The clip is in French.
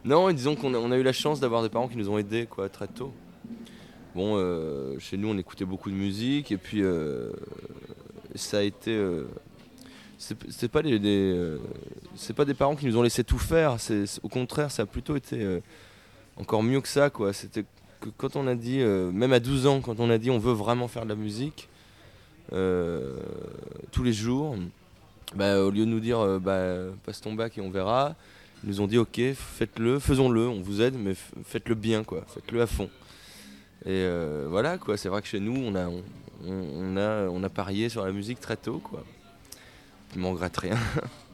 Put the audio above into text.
Non, disons qu'on a eu la chance d'avoir des parents qui nous ont aidés quoi, très tôt. Bon, chez nous, on écoutait beaucoup de musique et puis ça a été. C'est pas c'est pas des parents qui nous ont laissé tout faire. Au contraire, ça a plutôt été encore mieux que ça, quoi. C'était que quand on a dit, même à 12 ans, quand on a dit on veut vraiment faire de la musique euh, tous les jours, bah, au lieu de nous dire passe ton bac et on verra, ils nous ont dit ok, faites-le, faisons-le, on vous aide, mais faites-le bien, quoi. Faites-le à fond. Et voilà, quoi. C'est vrai que chez nous, on a parié sur la musique très tôt, quoi. Je m'en regrette rien.